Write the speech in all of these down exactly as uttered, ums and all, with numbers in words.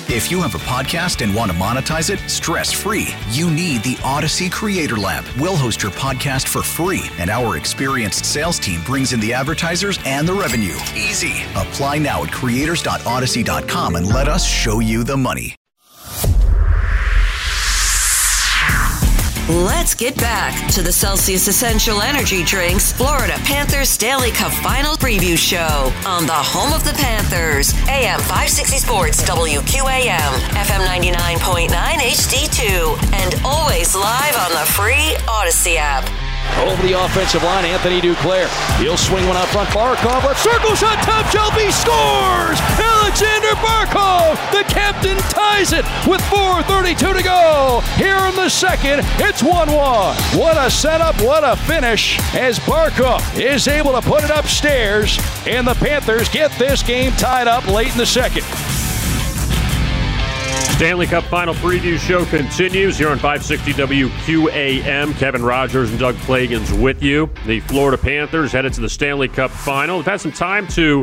If you have a podcast and want to monetize it stress-free, you need the Odyssey Creator Lab. We'll host your podcast for free, and our experienced sales team brings in the advertisers and the revenue. Easy. Apply now at creators dot odyssey dot com and let us show you the money. Let's get back to the Celsius Essential Energy Drinks Florida Panthers Stanley Cup Final Preview Show on the home of the Panthers, A M five sixty Sports, W Q A M, F M ninety-nine point nine H D two, and always live on the free Odyssey app. Over the offensive line, Anthony Duclair. He'll swing one out front. Barkov left circle shot. Top Shelby scores. Alexander Barkov, the captain, ties it with four thirty-two to go. Here in the second, it's one one. What a setup, what a finish as Barkov is able to put it upstairs, and the Panthers get this game tied up late in the second. Stanley Cup Final Preview Show continues here on five sixty W Q A M. Kevin Rogers and Doug Plagans with you. The Florida Panthers headed to the Stanley Cup Final. They've had some time to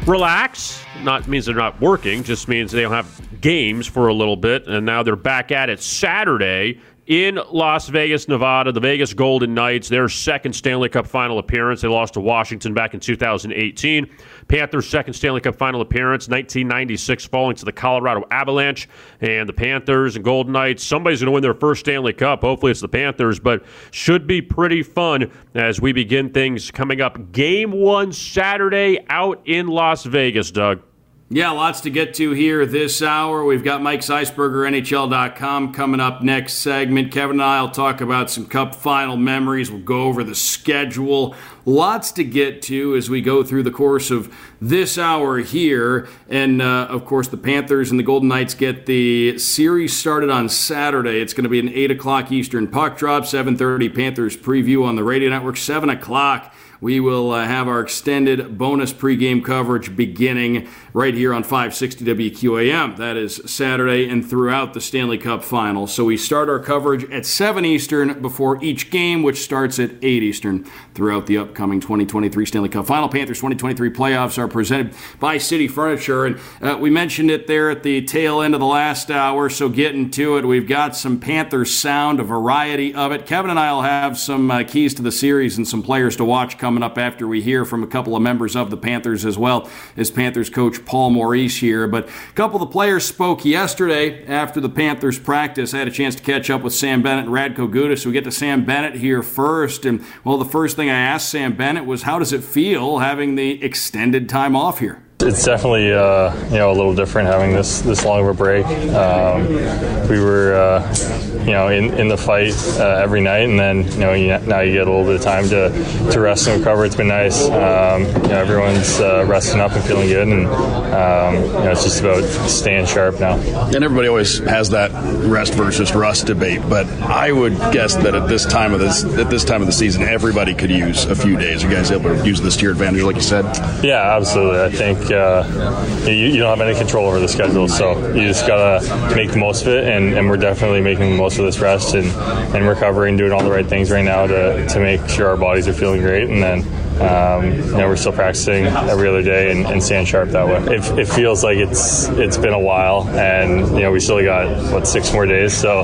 relax. Not means they're not working, just means they don't have games for a little bit, and now they're back at it Saturday in Las Vegas, Nevada. The Vegas Golden Knights, their second Stanley Cup Final appearance. They lost to Washington back in two thousand eighteen. Panthers' second Stanley Cup Final appearance, nineteen ninety-six, falling to the Colorado Avalanche. And the Panthers and Golden Knights, somebody's going to win their first Stanley Cup. Hopefully it's the Panthers, but should be pretty fun as we begin things coming up. Game one Saturday out in Las Vegas, Doug. Yeah, lots to get to here this hour. We've got Mike Zeisberger, N H L dot com, coming up next segment. Kevin and I will talk about some Cup Final memories. We'll go over the schedule. Lots to get to as we go through the course of this hour here. And, uh, of course, the Panthers and the Golden Knights get the series started on Saturday. It's going to be an eight o'clock Eastern puck drop, seven thirty Panthers preview on the radio network, seven o'clock. We will uh, have our extended bonus pregame coverage beginning right here on five sixty W Q A M. That is Saturday and throughout the Stanley Cup Final. So we start our coverage at seven Eastern before each game, which starts at eight Eastern throughout the upcoming twenty twenty-three Stanley Cup Final. Panthers twenty twenty-three playoffs are presented by City Furniture. And uh, we mentioned it there at the tail end of the last hour, so getting to it. We've got some Panthers sound, a variety of it. Kevin and I will have some uh, keys to the series and some players to watch coming up after we hear from a couple of members of the Panthers, as well as Panthers coach Paul Maurice here. But a couple of the players spoke yesterday after the Panthers practice. I had a chance to catch up with Sam Bennett and Radko Gudas. So we get to Sam Bennett here first. And, well, the first thing I asked Sam Bennett was, how does it feel having the extended time off here? It's definitely uh, you know a little different having this this long of a break. Um, we were uh, you know in, in the fight uh, every night, and then you know you, now you get a little bit of time to, to rest and recover. It's been nice. Um, you know everyone's uh, resting up and feeling good, and um, you know it's just about staying sharp now. And everybody always has that rest versus rust debate, but I would guess that at this time of this at this time of the season, everybody could use a few days. Are you guys able to use this to your advantage, like you said? Yeah, absolutely. I think. Uh, you, you don't have any control over the schedule, so you just gotta make the most of it, and, and we're definitely making the most of this rest and, and recovering, doing all the right things right now to, to make sure our bodies are feeling great, and then um, you know we're still practicing every other day and, and staying sharp that way. It, it feels like it's it's been a while, and you know we still got what six more days, so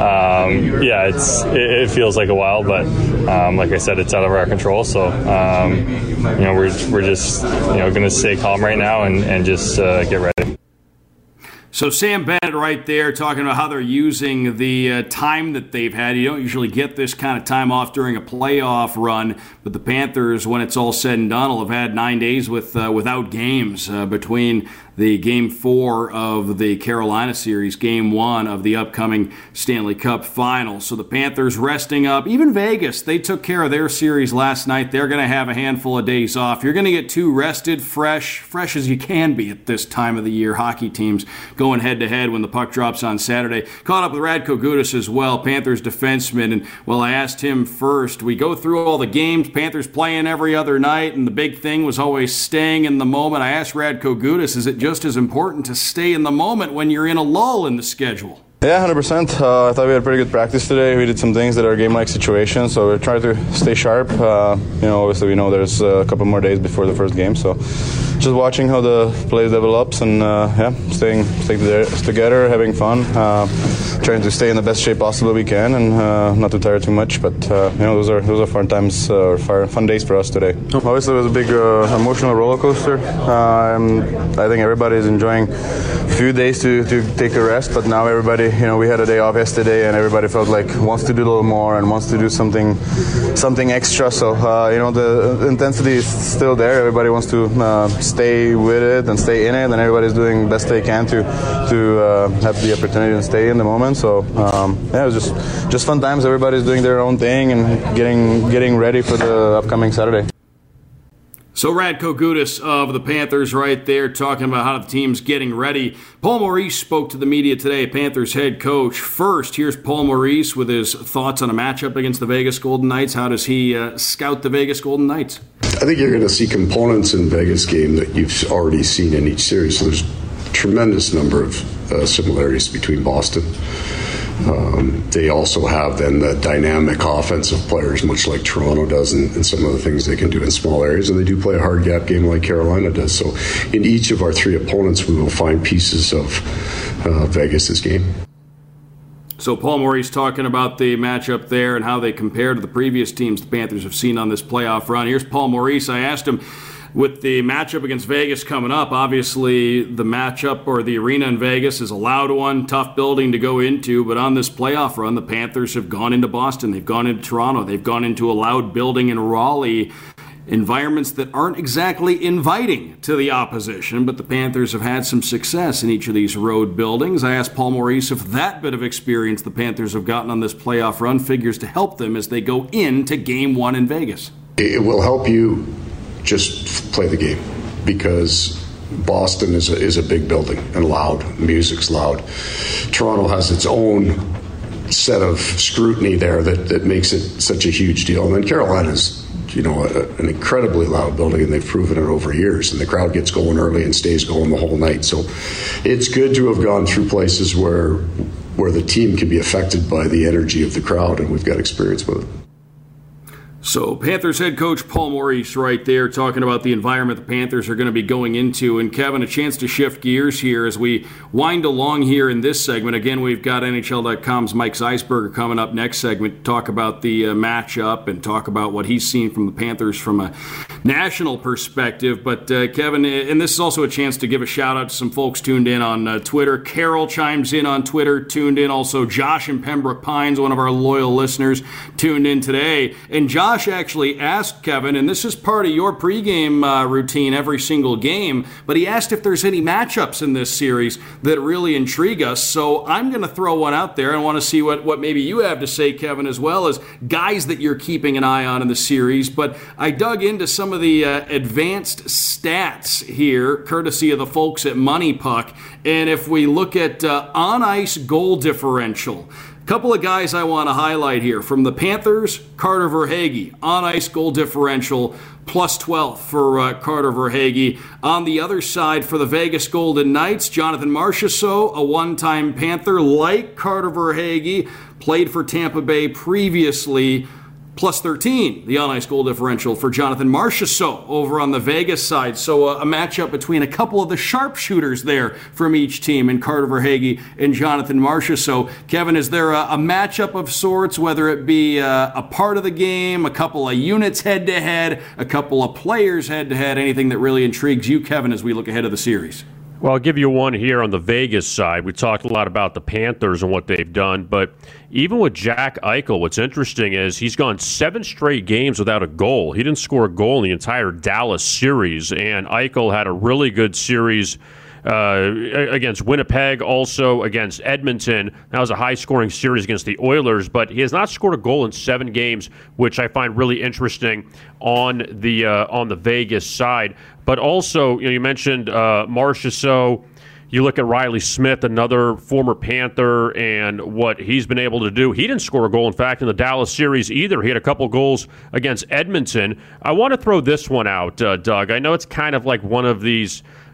um, yeah, it's it, it feels like a while, but um, like I said, it's out of our control, so um, you know we're we're just you know going to stay calm right now and, and just uh, get ready. So Sam Bennett right there talking about how they're using the uh, time that they've had. You don't usually get this kind of time off during a playoff run, but the Panthers, when it's all said and done, will have had nine days with uh, without games uh, between the game four of the Carolina series, game one of the upcoming Stanley Cup Final. So the Panthers resting up. Even Vegas, they took care of their series last night. They're going to have a handful of days off. You're going to get two rested, fresh, fresh as you can be at this time of the year. Hockey teams going head-to-head when the puck drops on Saturday. Caught up with Radko Gudas as well, Panthers defenseman. And, well, I asked him first. We go through all the games. Panthers playing every other night, and the big thing was always staying in the moment. I asked Radko Gudas, is it just as important to stay in the moment when you're in a lull in the schedule? Yeah, one hundred percent. Uh, I thought we had a pretty good practice today. We did some things that are game-like situations, so we're trying to stay sharp. Uh, you know, obviously we know there's a couple more days before the first game, so just watching how the play develops and uh, yeah, staying, staying together, having fun, uh, trying to stay in the best shape possible we can, and uh, not to tire too much. But uh, you know, those are those are fun times, uh, fun days for us today. Obviously, it was a big uh, emotional roller coaster. Uh, I think everybody is enjoying a few days to, to take a rest, but now everybody, you know, we had a day off yesterday, and everybody felt like wants to do a little more and wants to do something something extra. So uh, you know, the intensity is still there. Everybody wants to uh, stay with it and stay in it, and everybody's doing the best they can to to uh, have the opportunity to stay in the moment. So um, yeah, it was just just fun times. Everybody's doing their own thing and getting getting ready for the upcoming Saturday. So Radko Gudas of the Panthers right there talking about how the team's getting ready. Paul Maurice spoke to the media today, Panthers head coach. First, here's Paul Maurice with his thoughts on a matchup against the Vegas Golden Knights. How does he uh, scout the Vegas Golden Knights? I think you're going to see components in Vegas game that you've already seen in each series. So there's a tremendous number of uh, similarities between Boston. Um, they also have then the dynamic offensive players, much like Toronto does, and, and some of the things they can do in small areas. And they do play a hard gap game like Carolina does. So in each of our three opponents, we will find pieces of uh, Vegas's game. So Paul Maurice talking about the matchup there and how they compare to the previous teams the Panthers have seen on this playoff run. Here's Paul Maurice. I asked him, with the matchup against Vegas coming up, obviously the matchup or the arena in Vegas is a loud one, tough building to go into, but on this playoff run, the Panthers have gone into Boston, they've gone into Toronto, they've gone into a loud building in Raleigh, environments that aren't exactly inviting to the opposition, but the Panthers have had some success in each of these road buildings. I asked Paul Maurice if that bit of experience the Panthers have gotten on this playoff run figures to help them as they go into game one in Vegas. It will help you just play the game, because Boston is a, is a big building and loud. Music's loud. Toronto has its own set of scrutiny there that, that makes it such a huge deal. And then Carolina's, you know, a, an incredibly loud building, and they've proven it over years. And the crowd gets going early and stays going the whole night. So it's good to have gone through places where where the team can be affected by the energy of the crowd, and we've got experience with it. So Panthers head coach Paul Maurice right there talking about the environment the Panthers are going to be going into. And Kevin, a chance to shift gears here as we wind along here in this segment. Again, we've got N H L dot com's Mike Zeisberger coming up next segment to talk about the uh, matchup and talk about what he's seen from the Panthers from a national perspective. But uh, Kevin, and this is also a chance to give a shout out to some folks tuned in on uh, Twitter. Carol chimes in on Twitter, tuned in. Also Josh in Pembroke Pines, one of our loyal listeners, tuned in today. And Josh Josh actually asked Kevin, and this is part of your pregame uh, routine every single game, but he asked if there's any matchups in this series that really intrigue us. So I'm going to throw one out there. I want to see what, what maybe you have to say, Kevin, as well as guys that you're keeping an eye on in the series. But I dug into some of the uh, advanced stats here, courtesy of the folks at Money Puck. And if we look at uh, on-ice goal differential, couple of guys I want to highlight here. From the Panthers, Carter Verhaeghe, on-ice goal differential, plus twelve for uh, Carter Verhaeghe. On the other side, for the Vegas Golden Knights, Jonathan Marchessault, a one-time Panther, like Carter Verhaeghe, played for Tampa Bay previously, plus thirteen, the on-ice goal differential for Jonathan Marchessault over on the Vegas side. So uh, a matchup between a couple of the sharpshooters there from each team in Carter Verhaeghe and Jonathan Marchessault. Kevin, is there a, a matchup of sorts, whether it be uh, a part of the game, a couple of units head-to-head, a couple of players head-to-head, anything that really intrigues you, Kevin, as we look ahead of the series? Well, I'll give you one here on the Vegas side. We talked a lot about the Panthers and what they've done, but even with Jack Eichel, what's interesting is he's gone seven straight games without a goal. He didn't score a goal in the entire Dallas series, and Eichel had a really good series uh, against Winnipeg, also against Edmonton. That was a high-scoring series against the Oilers, but he has not scored a goal in seven games, which I find really interesting on the uh, on the Vegas side. But also, you know, you mentioned uh, Marchessault. You look at Riley Smith, another former Panther, and what he's been able to do. He didn't score a goal, in fact, in the Dallas series either. He had a couple goals against Edmonton. I want to throw this one out, uh, Doug. I know it's kind of like one of these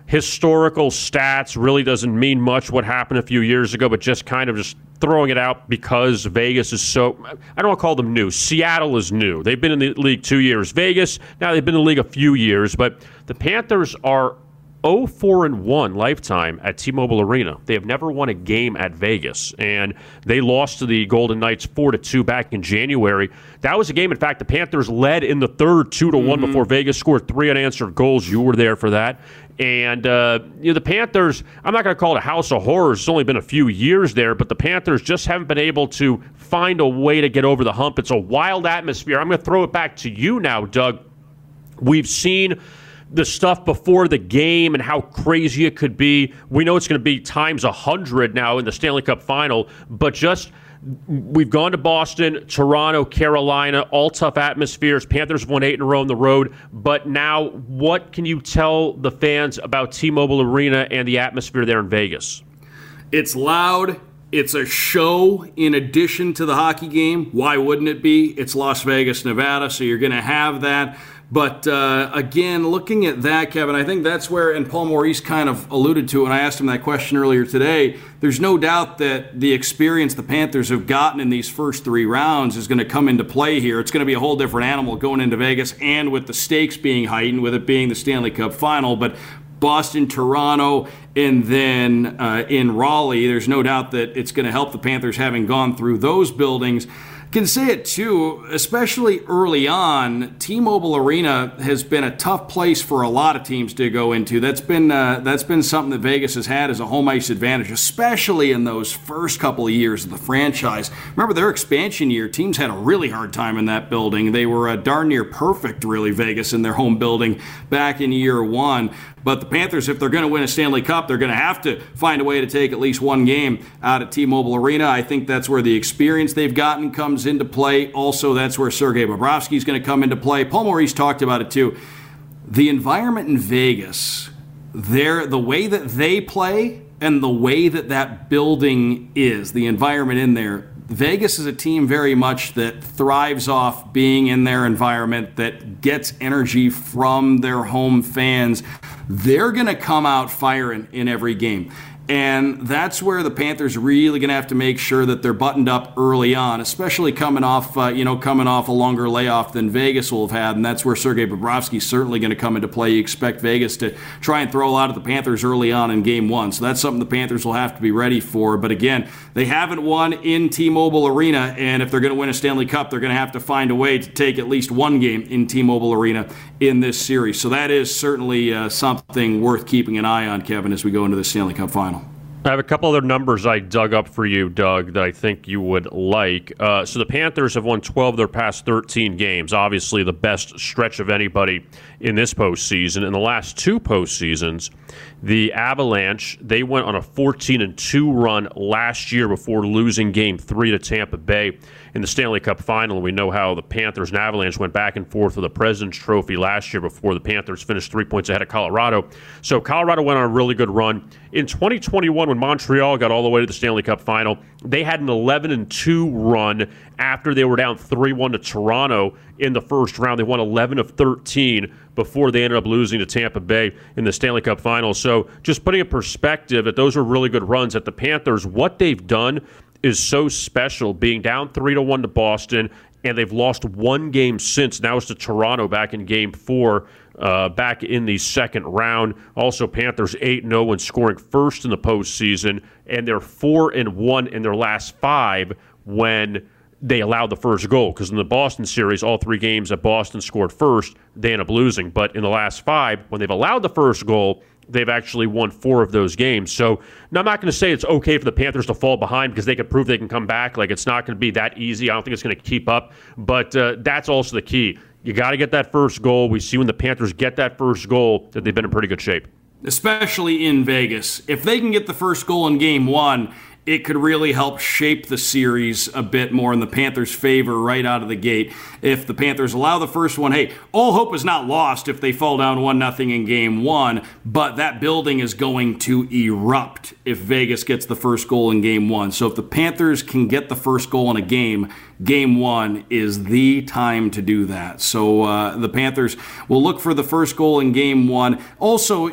historical stats really doesn't mean much what happened a few years ago, but just kind of just throwing it out because Vegas is so, I don't want to call them new. Seattle is new. They've been in the league two years. Vegas, now they've been in the league a few years, but the Panthers are oh four and one lifetime at T-Mobile Arena. They have never won a game at Vegas, and they lost to the Golden Knights four to two back in January. That was a game, in fact, the Panthers led in the third two to one mm-hmm. before Vegas scored three unanswered goals. You were there for that. And uh, you know, the Panthers, I'm not going to call it a house of horrors. It's only been a few years there, but the Panthers just haven't been able to find a way to get over the hump. It's a wild atmosphere. I'm going to throw it back to you now, Doug. We've seen the stuff before the game and how crazy it could be. We know it's going to be times one hundred now in the Stanley Cup final, but just we've gone to Boston, Toronto, Carolina, all tough atmospheres. Panthers have won eight in a row on the road, but now what can you tell the fans about T-Mobile Arena and the atmosphere there in Vegas? It's loud. It's a show in addition to the hockey game. Why wouldn't it be? It's Las Vegas, Nevada, so you're going to have that. But uh, again, looking at that, Kevin, I think that's where, and Paul Maurice kind of alluded to, and I asked him that question earlier today, there's no doubt that the experience the Panthers have gotten in these first three rounds is going to come into play here. It's going to be a whole different animal going into Vegas, and with the stakes being heightened, with it being the Stanley Cup final. But Boston, Toronto, and then uh, in Raleigh, there's no doubt that it's going to help the Panthers having gone through those buildings. Can say it too, especially early on, T-Mobile Arena has been a tough place for a lot of teams to go into. That's been uh, that's been something that Vegas has had as a home ice advantage, especially in those first couple of years of the franchise. Remember their expansion year, teams had a really hard time in that building. They were uh, darn near perfect, really, Vegas, in their home building back in year one. But the Panthers, if they're going to win a Stanley Cup, they're going to have to find a way to take at least one game out at T-Mobile Arena. I think that's where the experience they've gotten comes into play. Also, that's where Sergei Bobrovsky is going to come into play. Paul Maurice talked about it too. The environment in Vegas, the way that they play and the way that that building is, the environment in there, Vegas is a team very much that thrives off being in their environment, that gets energy from their home fans. They're going to come out firing in every game. And that's where the Panthers are really going to have to make sure that they're buttoned up early on, especially coming off, uh, you know, coming off a longer layoff than Vegas will have had. And that's where Sergei Bobrovsky is certainly going to come into play. You expect Vegas to try and throw a lot of the Panthers early on in game one. So that's something the Panthers will have to be ready for. But again, they haven't won in T-Mobile Arena. And if they're going to win a Stanley Cup, they're going to have to find a way to take at least one game in T-Mobile Arena in this series. So that is certainly uh, something worth keeping an eye on, Kevin, as we go into the Stanley Cup final. I have a couple other numbers I dug up for you, Doug, that I think you would like. Uh, so the Panthers have won twelve of their past thirteen games, obviously the best stretch of anybody in this postseason. In the last two postseasons, the Avalanche, they went on a fourteen and two run last year before losing game three to Tampa Bay in the Stanley Cup final. We know how the Panthers and Avalanche went back and forth for the President's Trophy last year before the Panthers finished three points ahead of Colorado. So Colorado went on a really good run. In twenty twenty-one, when Montreal got all the way to the Stanley Cup final, they had an eleven and two run after they were down three one to Toronto in the first round. They won eleven of thirteen before they ended up losing to Tampa Bay in the Stanley Cup final. So just putting in perspective that those are really good runs. At the Panthers, what they've done is so special, being down three to one to Boston, and they've lost one game since. Now it's to Toronto back in game four, uh, back in the second round. Also, Panthers eight and oh and scoring first in the postseason, and they're four and one in their last five when they allowed the first goal. Because in the Boston series, all three games that Boston scored first, they end up losing. But in the last five, when they've allowed the first goal, they've actually won four of those games. So now I'm not going to say it's okay for the Panthers to fall behind because they can prove they can come back. Like, it's not going to be that easy. I don't think it's going to keep up. But uh, that's also the key. You got to get that first goal. We see when the Panthers get that first goal that they've been in pretty good shape. Especially in Vegas. If they can get the first goal in game one, it could really help shape the series a bit more in the Panthers' favor right out of the gate. If the Panthers allow the first one, hey, all hope is not lost if they fall down one nothing in game one, but that building is going to erupt if Vegas gets the first goal in game one. So if the Panthers can get the first goal in a game, game one is the time to do that. So uh, the Panthers will look for the first goal in game one. Also,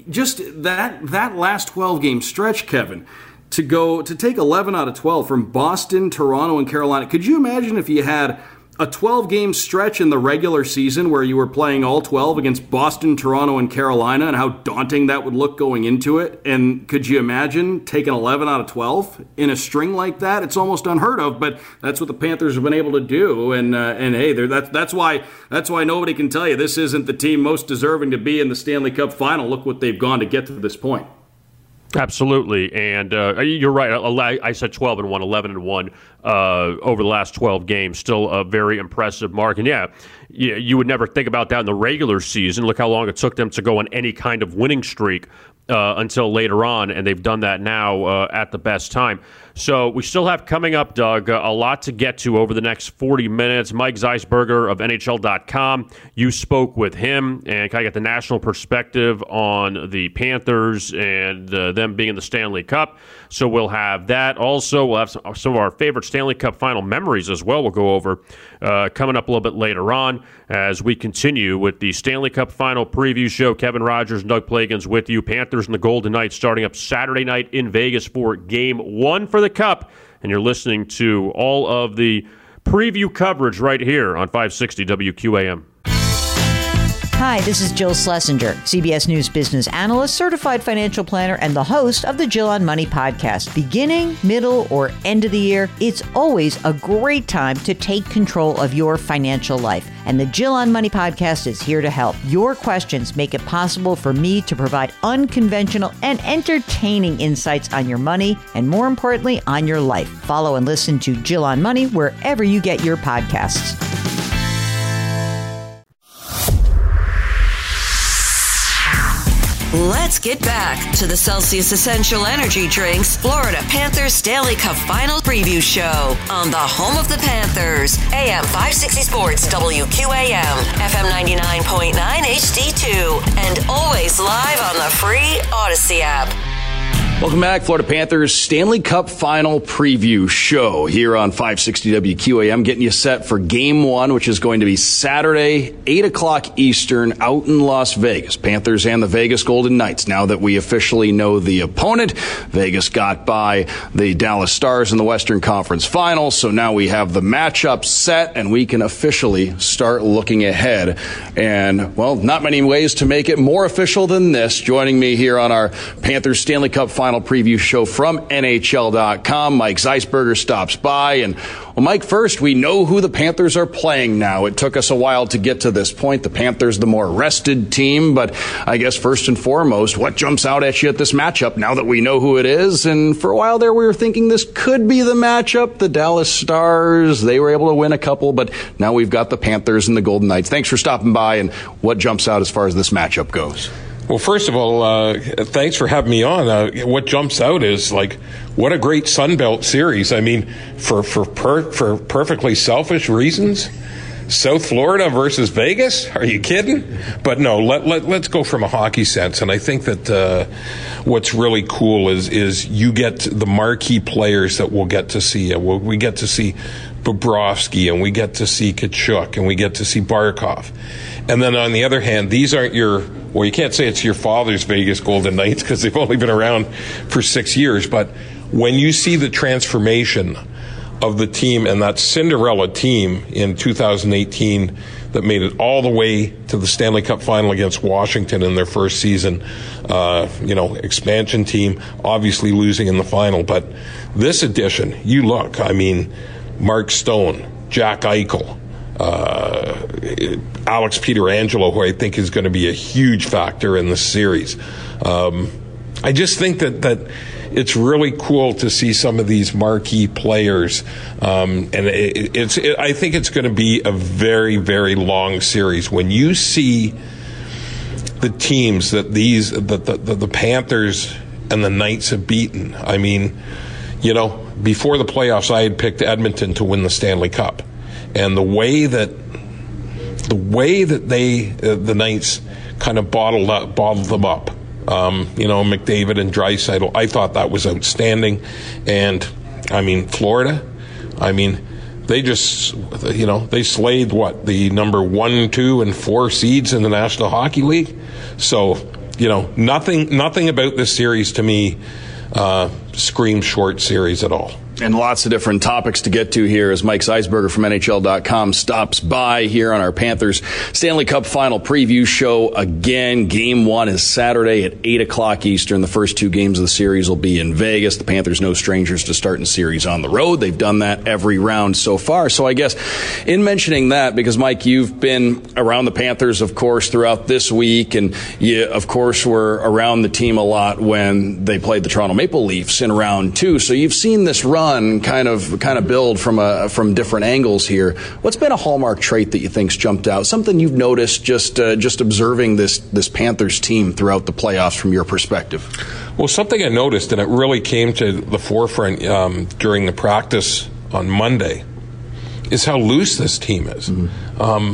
just that that last twelve-game stretch, Kevin, to go to take eleven out of twelve from Boston, Toronto, and Carolina. Could you imagine if you had a twelve-game stretch in the regular season where you were playing all twelve against Boston, Toronto, and Carolina, and how daunting that would look going into it? And could you imagine taking eleven out of twelve in a string like that? It's almost unheard of, but that's what the Panthers have been able to do. And uh, and hey, that's that's why that's why nobody can tell you this isn't the team most deserving to be in the Stanley Cup final. Look what they've gone to get to this point. Absolutely, and uh, you're right. I said twelve and one, eleven and one uh, over the last twelve games. Still a very impressive mark. And yeah, you would never think about that in the regular season. Look how long it took them to go on any kind of winning streak uh, until later on, and they've done that now uh, at the best time. So we still have coming up, Doug, uh, a lot to get to over the next forty minutes. Mike Zeisberger of N H L dot com, you spoke with him and kind of get the national perspective on the Panthers and uh, them being in the Stanley Cup. So we'll have that. Also, we'll have some, some of our favorite Stanley Cup final memories as well we'll go over uh, coming up a little bit later on as we continue with the Stanley Cup final preview show. Kevin Rogers and Doug Plagans with you. Panthers and the Golden Knights starting up Saturday night in Vegas for game one for the Cup, and you're listening to all of the preview coverage right here on five sixty W Q A M. Hi, this is Jill Schlesinger, C B S News business analyst, certified financial planner, and the host of the Jill on Money podcast. Beginning, middle, or end of the year, it's always a great time to take control of your financial life. And the Jill on Money podcast is here to help. Your questions make it possible for me to provide unconventional and entertaining insights on your money and, more importantly, on your life. Follow and listen to Jill on Money wherever you get your podcasts. Let's get back to the Celsius Essential Energy Drinks Florida Panthers Stanley Cup Final Preview Show on the home of the Panthers, A M five sixty Sports, W Q A M, F M ninety-nine point nine H D two, and always live on the free Odyssey app. Welcome back, Florida Panthers Stanley Cup Final Preview Show here on five sixty W Q A M, getting you set for Game one, which is going to be Saturday, eight o'clock Eastern, out in Las Vegas. Panthers and the Vegas Golden Knights. Now that we officially know the opponent, Vegas got by the Dallas Stars in the Western Conference Finals, so now we have the matchup set, and we can officially start looking ahead. And, well, not many ways to make it more official than this. Joining me here on our Panthers Stanley Cup Final Preview Show from N H L dot com. Mike Zeisberger stops by. And, well, Mike, first, we know who the Panthers are playing now. It took us a while to get to this point. The Panthers, the more rested team. But I guess first and foremost, what jumps out at you at this matchup now that we know who it is? And for a while there, we were thinking this could be the matchup. The Dallas Stars, they were able to win a couple. But now we've got the Panthers and the Golden Knights. Thanks for stopping by. And what jumps out as far as this matchup goes? Well, first of all, uh, thanks for having me on. Uh, what jumps out is, like, what a great Sunbelt series. I mean, for for per, for perfectly selfish reasons, South Florida versus Vegas? Are you kidding? But no, let, let, let's go from a hockey sense. And I think that uh, what's really cool is is you get the marquee players that we'll get to see. We'll, we get to see Bobrovsky, and we get to see Tkachuk, and we get to see Barkov. And then on the other hand, these aren't your, well, you can't say it's your father's Vegas Golden Knights because they've only been around for six years. But when you see the transformation of the team and that Cinderella team in two thousand eighteen that made it all the way to the Stanley Cup final against Washington in their first season, uh, you know, expansion team, obviously losing in the final. But this edition, you look, I mean, Mark Stone, Jack Eichel, Uh, Alex Pietrangelo, who I think is going to be a huge factor in this series. Um, I just think that, that it's really cool to see some of these marquee players, um, and it, it's. It, I think it's going to be a very, very long series. When you see the teams that these, that the, the, the Panthers and the Knights have beaten, I mean, you know, before the playoffs, I had picked Edmonton to win the Stanley Cup. And the way that the way that they uh, the Knights kind of bottled up, bottled them up, um, you know, McDavid and Draisaitl, I thought that was outstanding. And I mean, Florida, I mean, they just, you know, they slayed what, the number one, two, and four seeds in the National Hockey League. So you know, nothing nothing about this series to me uh, screams short series at all. And lots of different topics to get to here as Mike Zeisberger from N H L dot com stops by here on our Panthers Stanley Cup Final Preview Show. Again, Game one is Saturday at eight o'clock Eastern. The first two games of the series will be in Vegas. The Panthers no strangers to starting series on the road. They've done that every round so far. So I guess in mentioning that, because, Mike, you've been around the Panthers, of course, throughout this week, and you, of course, were around the team a lot when they played the Toronto Maple Leafs in round two. So you've seen this run kind of kind of build from a, from different angles here. What's been a hallmark trait that you think's jumped out? Something you've noticed just uh, just observing this this Panthers team throughout the playoffs from your perspective? Well, something I noticed, and it really came to the forefront um, during the practice on Monday, is how loose this team is. Mm-hmm. Um,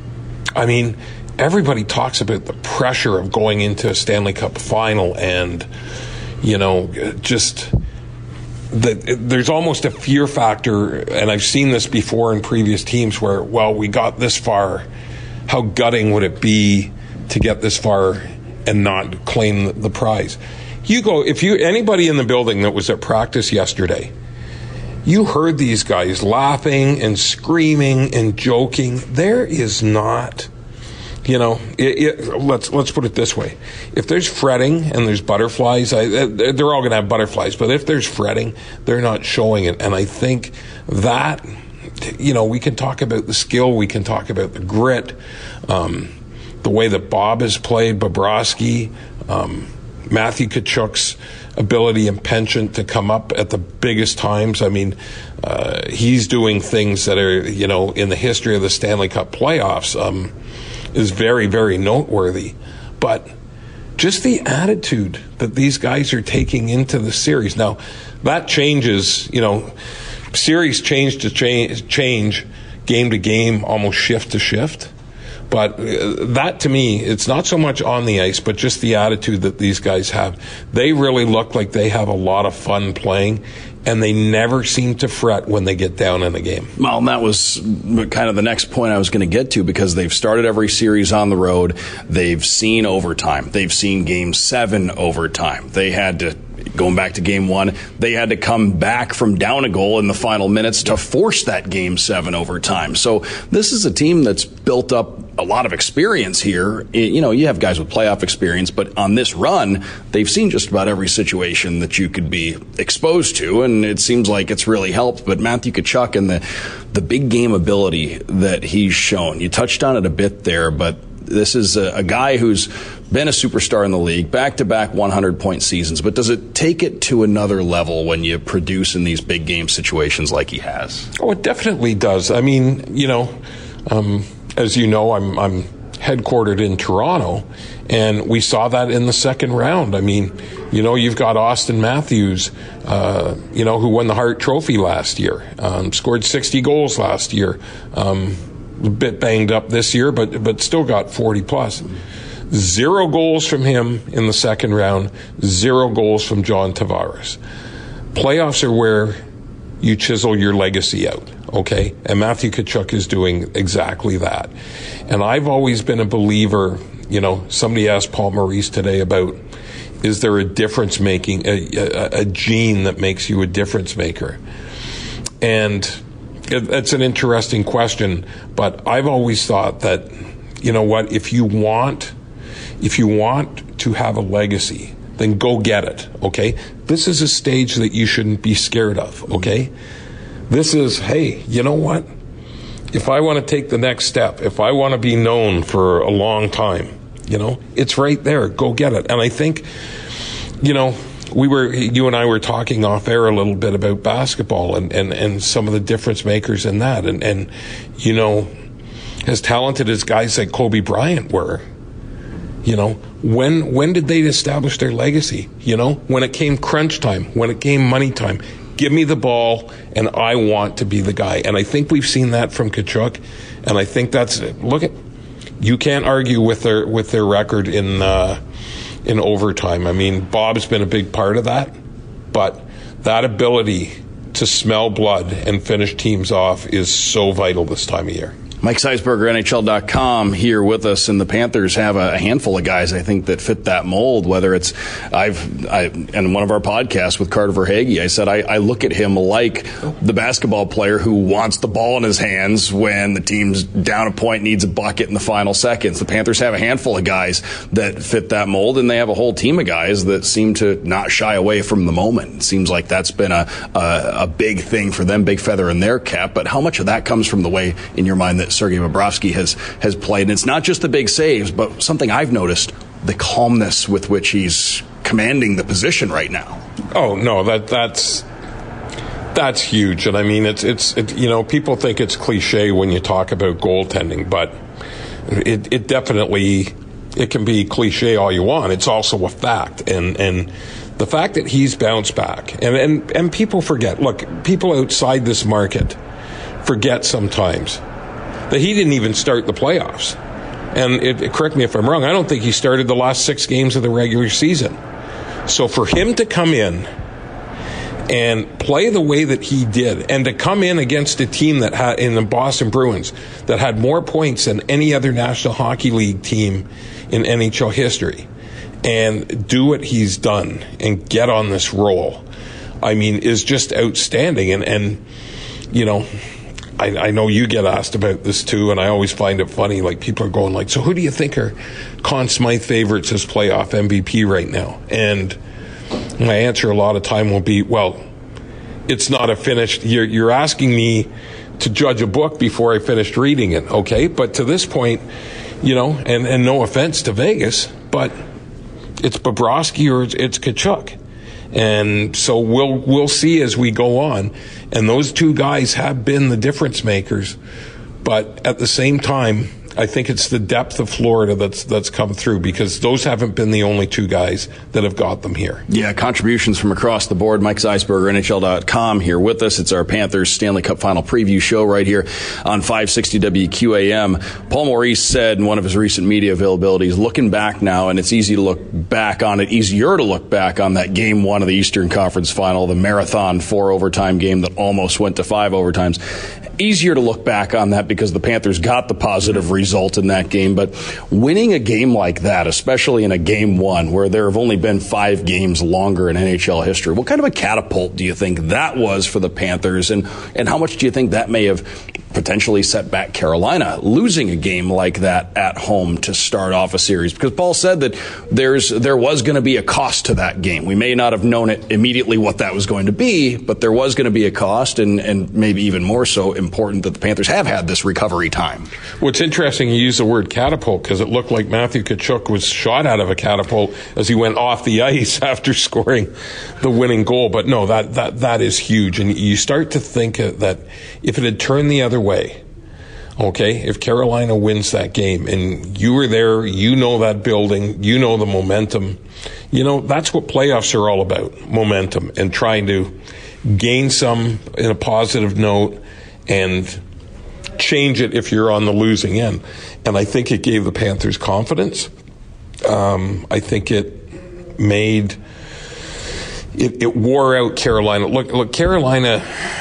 I mean, everybody talks about the pressure of going into a Stanley Cup final, and you know, just. That there's almost a fear factor, and I've seen this before in previous teams where, well, we got this far. How gutting would it be to get this far and not claim the prize? You go, if you anybody in the building that was at practice yesterday, you heard these guys laughing and screaming and joking. There is not, you know, it, it, let's let's put it this way: if there's fretting and there's butterflies, I, they're all going to have butterflies. But if there's fretting, they're not showing it. And I think that, you know, we can talk about the skill, we can talk about the grit, um, the way that Bob has played, Bobrovsky, um, Matthew Tkachuk's ability and penchant to come up at the biggest times. I mean, uh, he's doing things that are, you know, in the history of the Stanley Cup playoffs. Um, is very, very noteworthy. But just the attitude that these guys are taking into the series. Now, that changes, you know, series change to change, change game to game, almost shift to shift. But uh, that, to me, it's not so much on the ice, but just the attitude that these guys have. They really look like they have a lot of fun playing, and they never seem to fret when they get down in a game. Well, and that was kind of the next point I was going to get to, because they've started every series on the road. They've seen overtime. They've seen game seven overtime. They had to, going back to game one, they had to come back from down a goal in the final minutes to force that game seven overtime. So this is a team that's built up a lot of experience here. You know, you have guys with playoff experience, but on this run, they've seen just about every situation that you could be exposed to, and it seems like it's really helped. But Matthew Tkachuk and the, the big game ability that he's shown, you touched on it a bit there, but this is a, a guy who's been a superstar in the league, back-to-back hundred-point seasons, but does it take it to another level when you produce in these big game situations like he has? Oh, it definitely does. I mean, you know, um, as you know, I'm, I'm headquartered in Toronto, and we saw that in the second round. I mean, you know, you've got Austin Matthews, uh, you know, who won the Hart Trophy last year, um, scored sixty goals last year, um, a bit banged up this year, but but still got forty plus. Zero goals from him in the second round, zero goals from John Tavares. Playoffs are where you chisel your legacy out, okay? And Matthew Tkachuk is doing exactly that. And I've always been a believer, you know, somebody asked Paul Maurice today about, is there a difference making, a, a, a gene that makes you a difference maker? And it, that's an interesting question, but I've always thought that, you know what, if you want, if you want to have a legacy, then go get it, okay? This is a stage that you shouldn't be scared of, okay? This is, hey, you know what? If I want to take the next step, if I want to be known for a long time, you know, it's right there. Go get it. And I think, you know, we were, you and I were talking off air a little bit about basketball and, and, and some of the difference makers in that. And, and, you know, as talented as guys like Kobe Bryant were, you know, when when did they establish their legacy? You know, when it came crunch time, when it came money time, give me the ball and I want to be the guy. And I think we've seen that from Tkachuk, and I think that's it. Look at, you can't argue with their with their record in uh, in overtime. I mean, Bob's been a big part of that, but that ability to smell blood and finish teams off is so vital this time of year. Mike Seisberger, N H L dot com, here with us, and the Panthers have a handful of guys, I think, that fit that mold. Whether it's, I've, I, in one of our podcasts with Carter Verhaeghe, I said I, I look at him like the basketball player who wants the ball in his hands when the team's down a point, needs a bucket in the final seconds. The Panthers have a handful of guys that fit that mold, and they have a whole team of guys that seem to not shy away from the moment. It seems like that's been a, a, a big thing for them, big feather in their cap. But how much of that comes from the way, in your mind, that Sergei Bobrovsky has has played? And it's not just the big saves, but something I've noticed, the calmness with which he's commanding the position right now. Oh no, that that's that's huge. And I mean, it's it's it, you know, people think it's cliche when you talk about goaltending, but it it definitely it can be cliche all you want. It's also a fact, and and the fact that he's bounced back, and and and people forget. Look, people outside this market forget sometimes that he didn't even start the playoffs. And it, it, correct me if I'm wrong, I don't think he started the last six games of the regular season. So for him to come in and play the way that he did, and to come in against a team that had, in the Boston Bruins, that had more points than any other National Hockey League team in N H L history, and do what he's done and get on this roll, I mean, is just outstanding. And, and you know, I, I know you get asked about this too, and I always find it funny. Like, people are going like, so who do you think are Conn Smythe favorites as playoff M V P right now? And my answer a lot of time will be, well, it's not a finished, you're, you're asking me to judge a book before I finished reading it, okay? But to this point, you know, and, and no offense to Vegas, but it's Bobrovsky or it's, it's Tkachuk. And so we'll we'll see as we go on. And those two guys have been the difference makers. But at the same time, I think it's the depth of Florida that's that's come through, because those haven't been the only two guys that have got them here. Yeah, contributions from across the board. Mike Seisberger, N H L dot com, here with us. It's our Panthers Stanley Cup Final Preview show right here on five sixty W Q A M. Paul Maurice said in one of his recent media availabilities, looking back now, and it's easy to look back on it, easier to look back on that game one of the Eastern Conference Final, the marathon four-overtime game that almost went to five overtimes. Easier to look back on that because the Panthers got the positive result in that game. But winning a game like that, especially in a game one where there have only been five games longer in N H L history, what kind of a catapult do you think that was for the Panthers? And, and how much do you think that may have potentially set back Carolina, losing a game like that at home to start off a series? Because Paul said that there's there was going to be a cost to that game. We may not have known it immediately what that was going to be, but there was going to be a cost, and, and maybe even more so important that the Panthers have had this recovery time. What's interesting, you use the word catapult, because it looked like Matthew Tkachuk was shot out of a catapult as he went off the ice after scoring the winning goal. But no, that that that is huge. And you start to think that if it had turned the other way, okay, if Carolina wins that game, and you were there, you know that building, you know the momentum, you know, that's what playoffs are all about, momentum, and trying to gain some in a positive note and change it if you're on the losing end. And I think it gave the Panthers confidence. Um, I think it made, it, it wore out Carolina. Look, look, Carolina,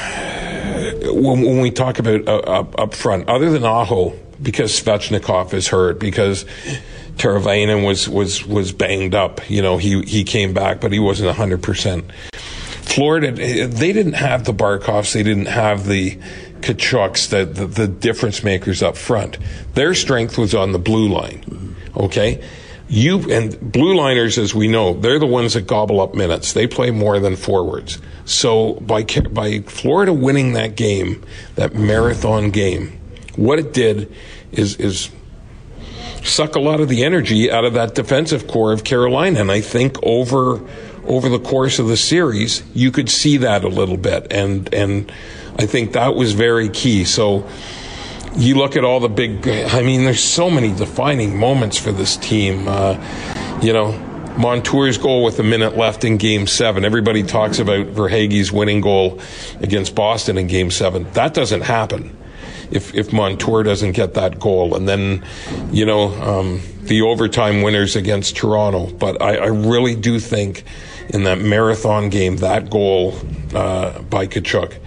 when, when we talk about uh, up, up front, other than Aho, because Svechnikov is hurt, because Teravainen was, was, was banged up, you know, he, he came back, but he wasn't one hundred percent. Florida, they didn't have the Barkovs, they didn't have the Tkachuks, the, the, the difference makers up front. Their strength was on the blue line, okay? You and blue liners, as we know, they're the ones that gobble up minutes. They play more than forwards. So by by Florida winning that game, that marathon game, what it did is is suck a lot of the energy out of that defensive core of Carolina. And I think over over the course of the series, you could see that a little bit. And and I think that was very key. So you look at all the big, I mean, there's so many defining moments for this team. Uh, you know, Montour's goal with a minute left in Game seven. Everybody talks about Verhaeghe's winning goal against Boston in Game seven. That doesn't happen if if Montour doesn't get that goal. And then, you know, um, the overtime winners against Toronto. But I, I really do think in that marathon game, that goal uh, by Tkachuk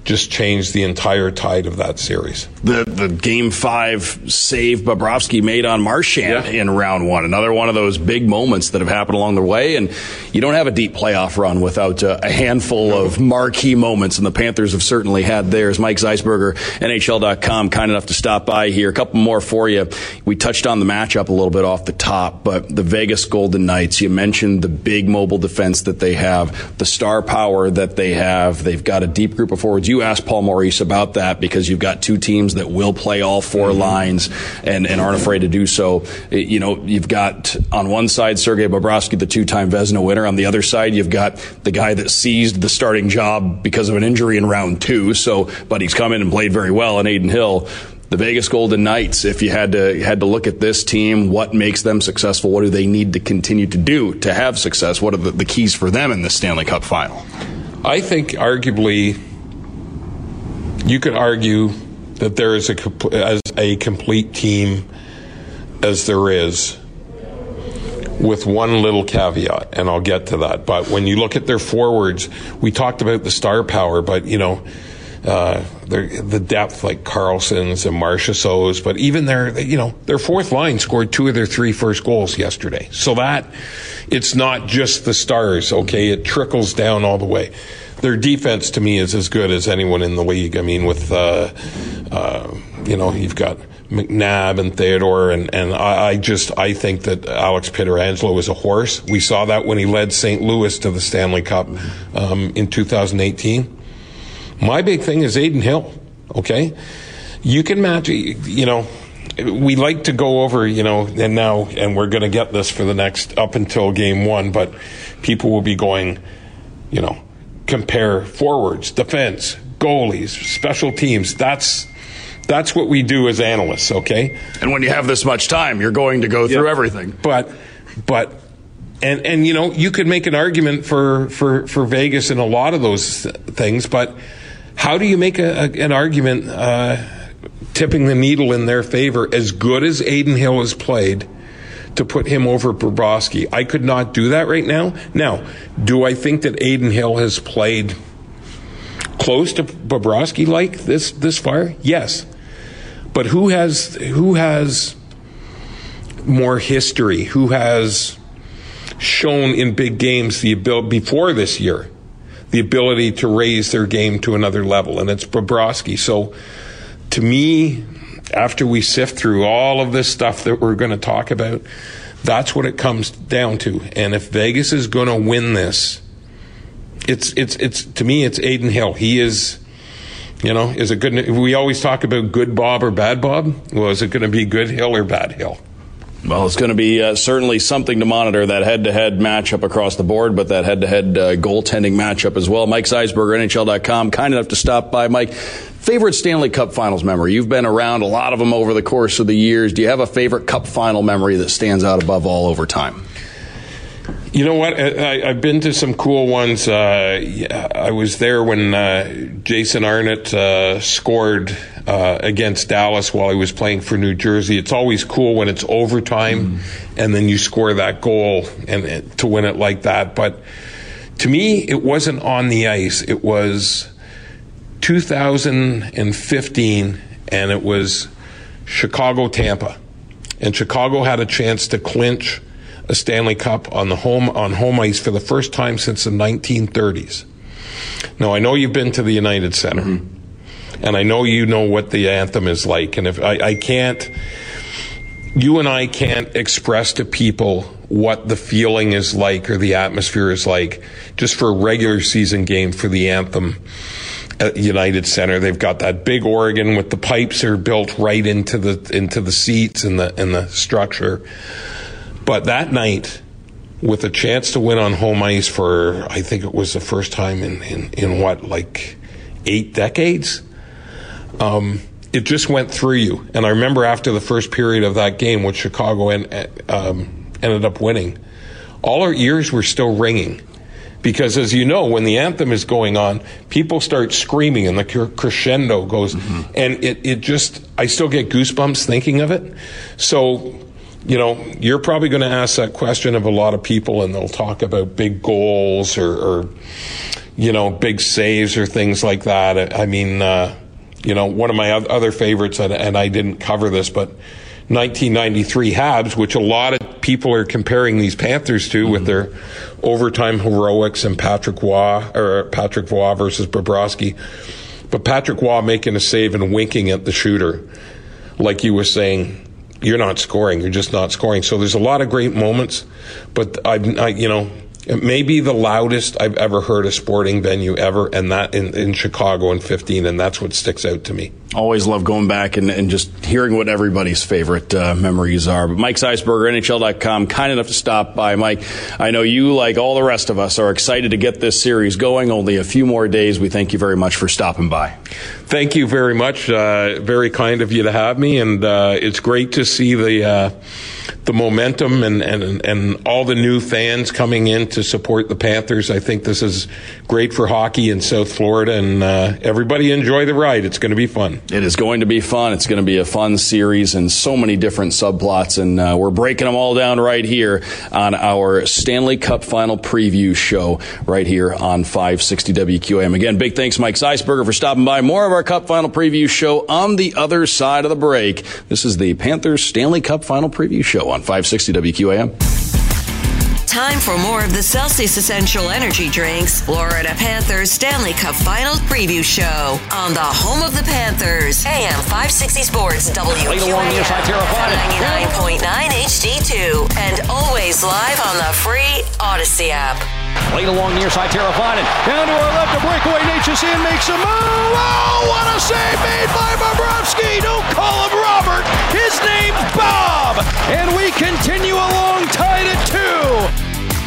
just changed the entire tide of that series. The the game five save Bobrovsky made on Marchand yeah. in round one. Another one of those big moments that have happened along the way. And you don't have a deep playoff run without uh, a handful of marquee moments, and the Panthers have certainly had theirs. Mike Zeisberger, N H L dot com, kind enough to stop by here. A couple more for you. We touched on the matchup a little bit off the top, but the Vegas Golden Knights, you mentioned the big mobile defense that they have, the star power that they have. They've got a deep group of forwards. You asked Paul Maurice about that because you've got two teams that will play all four mm-hmm. lines and, and aren't afraid to do so. You know, you've got on one side Sergei Bobrovsky, the two-time Vezina winner. On the other side, you've got the guy that seized the starting job because of an injury in round two. So, but he's come in and played very well in Adin Hill. The Vegas Golden Knights, if you had to had to look at this team, what makes them successful? What do they need to continue to do to have success? What are the, the keys for them in the Stanley Cup final? I think arguably you could argue that there is a as a complete team as there is, with one little caveat, and I'll get to that. But when you look at their forwards, we talked about the star power, but, you know, uh, the depth like Carlson's and Marchessault's, but even their, you know, their fourth line scored two of their three first goals yesterday. So that, it's not just the stars, okay? It trickles down all the way. Their defense, to me, is as good as anyone in the league. I mean, with, uh, uh, you know, you've got McNabb and Theodore, and, and I, I just, I think that Alex Pietrangelo is a horse. We saw that when he led Saint Louis to the Stanley Cup um, in two thousand eighteen. My big thing is Adin Hill, okay? You can match, you know, we like to go over, you know, and now, and we're going to get this for the next, up until game one, but people will be going, you know, compare forwards, defense, goalies, special teams. That's that's what we do as analysts, okay? And when you have this much time, you're going to go through yeah. everything. But but and and you know, you could make an argument for for for Vegas in a lot of those things, but how do you make a, a, an argument uh, tipping the needle in their favor, as good as Adin Hill has played, to put him over Bobrovsky? I could not do that right now. Now, do I think that Adin Hill has played close to Bobrovsky like this this far? Yes. But who has who has more history? Who has shown in big games the ability before this year, the ability to raise their game to another level? And it's Bobrovsky. So, to me, after we sift through all of this stuff that we're going to talk about, that's what it comes down to. And if Vegas is going to win this, it's it's it's to me, it's Adin Hill. He is, you know, is it good? We always talk about good Bob or bad Bob. Well, is it going to be good Hill or bad Hill? Well, it's going to be uh, certainly something to monitor, that head-to-head matchup across the board, but that head-to-head uh, goaltending matchup as well. Mike Zeisberger, N H L dot com, kind enough to stop by. Mike, favorite Stanley Cup Finals memory? You've been around a lot of them over the course of the years. Do you have a favorite Cup Final memory that stands out above all over time? You know what? I, I've been to some cool ones. Uh, I was there when uh, Jason Arnott uh, scored uh, against Dallas while he was playing for New Jersey. It's always cool when it's overtime mm. and then you score that goal and, and to win it like that. But to me, it wasn't on the ice. It was two thousand fifteen, and it was Chicago-Tampa. And Chicago had a chance to clinch a Stanley Cup on the home on home ice for the first time since the nineteen thirties. Now, I know you've been to the United Center, mm-hmm. and I know you know what the anthem is like. And if I, I can't, you and I can't express to people what the feeling is like or the atmosphere is like just for a regular season game for the anthem at United Center. They've got that big organ with the pipes are built right into the into the seats and the and the structure. But that night, with a chance to win on home ice for, I think it was the first time in, in, in what, like eight decades? Um, it just went through you. And I remember after the first period of that game, which Chicago en- um, ended up winning, all our ears were still ringing. Because as you know, when the anthem is going on, people start screaming and the crescendo goes. Mm-hmm. And it, it just, I still get goosebumps thinking of it. So, you know, you're probably going to ask that question of a lot of people, and they'll talk about big goals or, or you know, big saves or things like that. I mean, uh, you know, one of my other favorites, and, and I didn't cover this, but nineteen ninety-three Habs, which a lot of people are comparing these Panthers to, mm-hmm. with their overtime heroics and Patrick Waugh, or Patrick Waugh versus Bobrovsky. But Patrick Waugh making a save and winking at the shooter, like you were saying, you're not scoring, you're just not scoring. So there's a lot of great moments, but I, I you know, it may be the loudest I've ever heard a sporting venue ever, and that in, in Chicago in fifteen, and that's what sticks out to me. Always love going back and, and just hearing what everybody's favorite uh, memories are. But Mike Zeisberger, N H L dot com, kind enough to stop by. Mike, I know you, like all the rest of us, are excited to get this series going. Only a few more days. We thank you very much for stopping by. Thank you very much. Uh, very kind of you to have me, and uh, it's great to see the uh, the momentum and, and, and all the new fans coming in to support the Panthers. I think this is great for hockey in South Florida, and uh, everybody enjoy the ride. It's going to be fun. It is going to be fun. It's going to be a fun series and so many different subplots, and uh, we're breaking them all down right here on our Stanley Cup Final Preview show right here on five sixty W Q A M. Again, big thanks, Mike Zeisberger, for stopping by. More of our Cup Final Preview show on the other side of the break. This is the Panthers Stanley Cup Final Preview show on five sixty W Q A M. Time for more of the Celsius Essential Energy Drinks Florida Panthers Stanley Cup Final Preview Show on the home of the Panthers, A M five sixty Sports, W Q A M, ninety-nine point nine H D two, and always live on the free Odyssey app. Played along near side, Teravainen. Down to our left, a breakaway. Nachesan makes a move. Oh, what a save made by Bobrovsky. Don't call him Robert. His name's Bob. And we continue along, tied at two.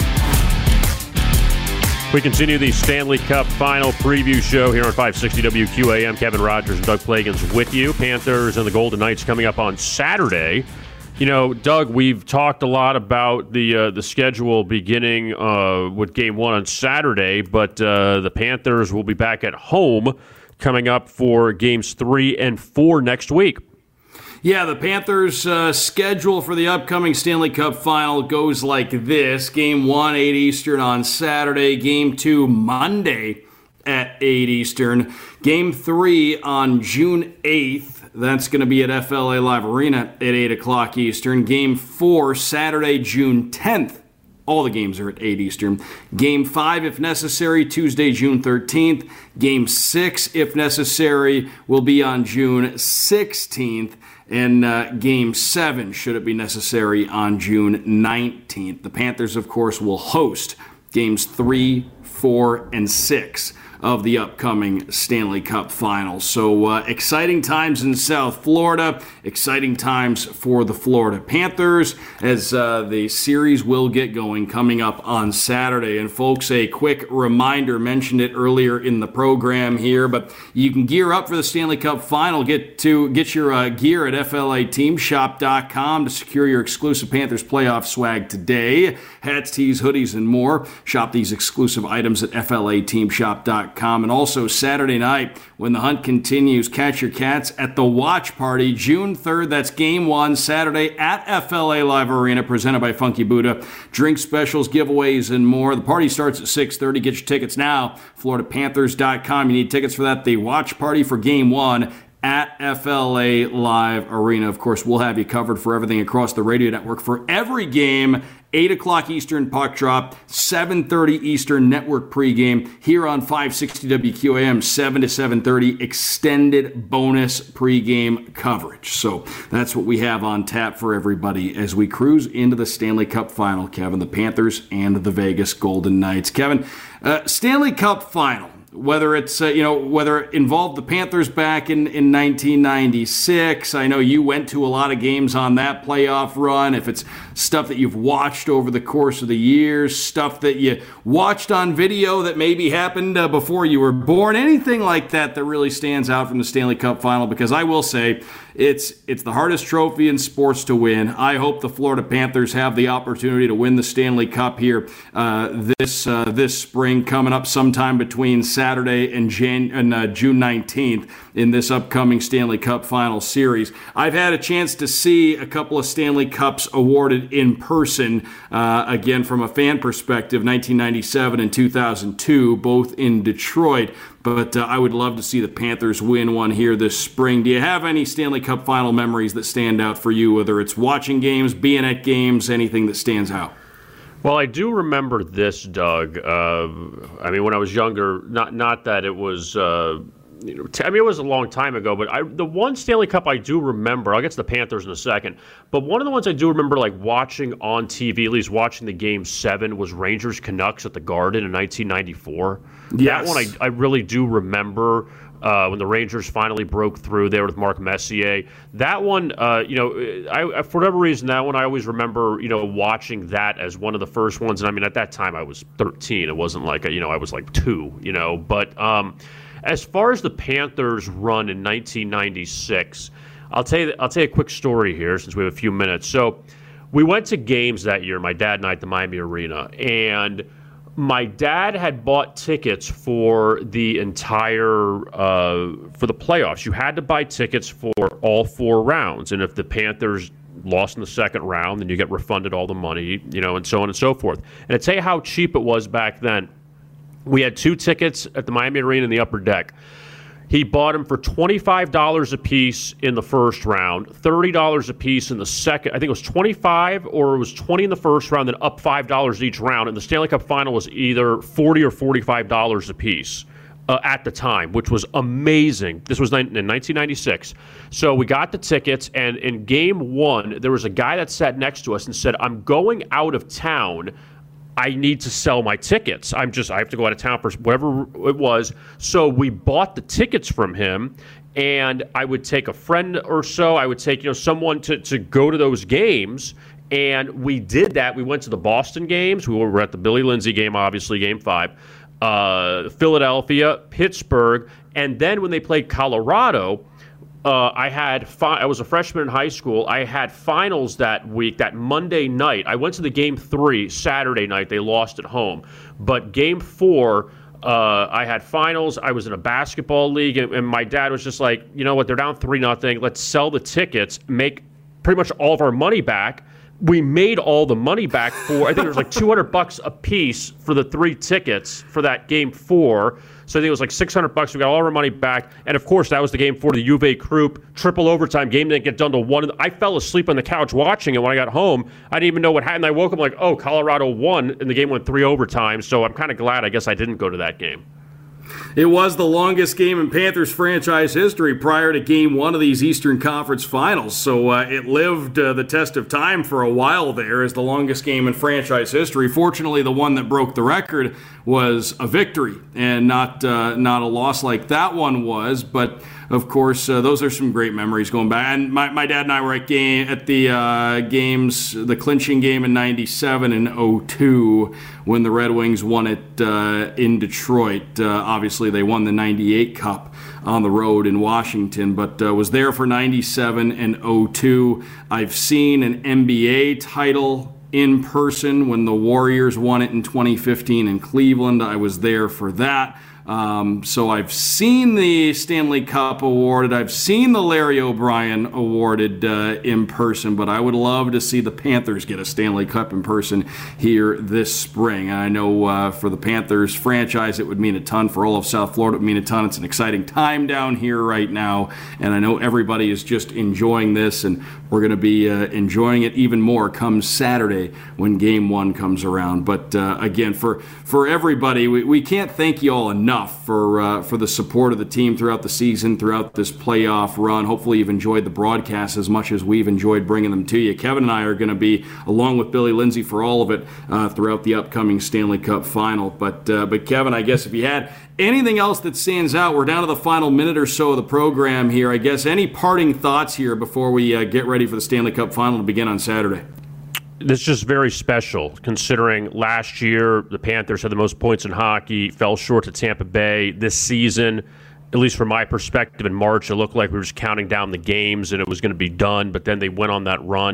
We continue the Stanley Cup Final Preview show here on five sixty W Q A M. Kevin Rogers and Doug Plagans with you. Panthers and the Golden Knights coming up on Saturday. You know, Doug, we've talked a lot about the uh, the schedule beginning uh, with Game one on Saturday, but uh, the Panthers will be back at home coming up for Games three and four next week. Yeah, the Panthers' uh, schedule for the upcoming Stanley Cup Final goes like this. Game one, eight Eastern on Saturday. Game two, Monday at eight Eastern. Game three on June eighth. That's going to be at F L A Live Arena at eight o'clock Eastern. Game four, Saturday, June tenth. All the games are at eight Eastern. Game five, if necessary, Tuesday, June thirteenth. Game six, if necessary, will be on June sixteenth. And uh, Game seven, should it be necessary, on June nineteenth. The Panthers, of course, will host Games three, four, and six of the upcoming Stanley Cup Finals. So uh, exciting times in South Florida, exciting times for the Florida Panthers as uh, the series will get going coming up on Saturday. And folks, a quick reminder, mentioned it earlier in the program here, but you can gear up for the Stanley Cup Final. Get to get your uh, gear at F L A team shop dot com to secure your exclusive Panthers playoff swag today. Hats, tees, hoodies, and more. Shop these exclusive items at F L A team shop dot com. And also Saturday night, when the hunt continues, catch your cats at the Watch Party, June third. That's Game one, Saturday at F L A Live Arena, presented by Funky Buddha. Drink specials, giveaways, and more. The party starts at six thirty. Get your tickets now, Florida Panthers dot com. You need tickets for that. The Watch Party for Game one at F L A Live Arena. Of course, we'll have you covered for everything across the radio network for every game. eight o'clock Eastern puck drop, seven thirty Eastern network pregame here on five sixty W Q A M, seven to seven thirty extended bonus pregame coverage. So that's what we have on tap for everybody as we cruise into the Stanley Cup Final, Kevin, the Panthers and the Vegas Golden Knights. Kevin, uh, Stanley Cup Final. Whether it's, uh, you know, whether it involved the Panthers back in, in nineteen ninety-six. I know you went to a lot of games on that playoff run. If it's stuff that you've watched over the course of the years, stuff that you watched on video that maybe happened uh, before you were born, anything like that that really stands out from the Stanley Cup Final, because I will say it's it's the hardest trophy in sports to win. I hope the Florida Panthers have the opportunity to win the Stanley Cup here uh, this uh, this spring, coming up sometime between Saturday and, Jan- and uh, June nineteenth in this upcoming Stanley Cup Final Series. I've had a chance to see a couple of Stanley Cups awarded in person, uh, again from a fan perspective, nineteen ninety-seven and two thousand two, both in Detroit. But uh, I would love to see the Panthers win one here this spring. Do you have any Stanley Cup Final memories that stand out for you, whether it's watching games, being at games, anything that stands out? Well, I do remember this, Doug. Uh, I mean, when I was younger, not not that it was, uh, you know, t- I mean, it was a long time ago, but I, the one Stanley Cup I do remember, I'll get to the Panthers in a second, but one of the ones I do remember, like, watching on T V, at least watching the Game seven, was Rangers-Canucks at the Garden in nineteen ninety-four. Yes. That one I, I really do remember. Uh, when the Rangers finally broke through there with Mark Messier. That one, uh, you know, I, for whatever reason, that one I always remember, you know, watching that as one of the first ones. And I mean, at that time I was thirteen. It wasn't like, a, you know, I was like two, you know. But um, as far as the Panthers run in nineteen ninety-six, I'll tell you, I'll tell you a quick story here since we have a few minutes. So we went to games that year, my dad and I, at the Miami Arena. And my dad had bought tickets for the entire, uh, for the playoffs. You had to buy tickets for all four rounds. And if the Panthers lost in the second round, then you get refunded all the money, you know, and so on and so forth. And to tell you how cheap it was back then, we had two tickets at the Miami Arena in the upper deck. He bought them for twenty-five dollars a piece in the first round, thirty dollars a piece in the second. I think it was twenty-five or it was twenty in the first round, then up five dollars each round. And the Stanley Cup Final was either forty or forty-five dollars a piece uh, at the time, which was amazing. This was in nineteen ninety-six. So we got the tickets, and in game one, there was a guy that sat next to us and said, "I'm going out of town. I need to sell my tickets. I'm just, I have to go out of town for whatever it was." So we bought the tickets from him, and I would take a friend or so. I would take, you know, someone to, to go to those games. And we did that. We went to the Boston games. We were at the Billy Lindsay game, obviously, game five, uh, Philadelphia, Pittsburgh. And then when they played Colorado, Uh, I had fi- I was a freshman in high school. I had finals that week, that Monday night. I went to the game three Saturday night. They lost at home. But game four, uh, I had finals. I was in a basketball league, and, and my dad was just like, you know what, they're down three nothing. Let's sell the tickets, make pretty much all of our money back. We made all the money back for, I think it was like two hundred bucks a piece for the three tickets for that game four. So I think it was like six hundred bucks. We got all our money back. And of course, that was the game for the Juve Krupp triple overtime game. Didn't get done to one. I fell asleep on the couch watching it when I got home. I didn't even know what happened. I woke up like, oh, Colorado won, and the game went three overtime. So I'm kind of glad, I guess, I didn't go to that game. It was the longest game in Panthers franchise history prior to game one of these Eastern Conference Finals. So uh, it lived uh, the test of time for a while there as the longest game in franchise history. Fortunately, the one that broke the record was a victory and not uh, not a loss like that one was. But of course, uh, those are some great memories going back. And my, my dad and I were at game at the uh, games, the clinching game in ninety-seven and oh two when the Red Wings won it uh, in Detroit. Uh, obviously, they won the ninety-eight Cup on the road in Washington, but uh, was there for ninety-seven and oh two. I've seen an N B A title in person when the Warriors won it in twenty fifteen in Cleveland. I was there for that. Um, so I've seen the Stanley Cup awarded. I've seen the Larry O'Brien awarded uh, in person, but I would love to see the Panthers get a Stanley Cup in person here this spring. And I know uh, for the Panthers franchise, it would mean a ton. For all of South Florida, it would mean a ton. It's an exciting time down here right now, and I know everybody is just enjoying this, and we're going to be uh, enjoying it even more come Saturday when Game One comes around. But uh, again, for for everybody, we, we can't thank you all enough for uh, for the support of the team throughout the season, throughout this playoff run. Hopefully you've enjoyed the broadcasts as much as we've enjoyed bringing them to you. Kevin and I are going to be, along with Billy Lindsay, for all of it uh, throughout the upcoming Stanley Cup Final. But, uh, but Kevin, I guess if you had anything else that stands out, we're down to the final minute or so of the program here. I guess any parting thoughts here before we uh, get ready for the Stanley Cup Final to begin on Saturday? This is just very special, considering last year the Panthers had the most points in hockey, fell short to Tampa Bay. This season, at least from my perspective, in March, it looked like we were just counting down the games and it was going to be done, but then they went on that run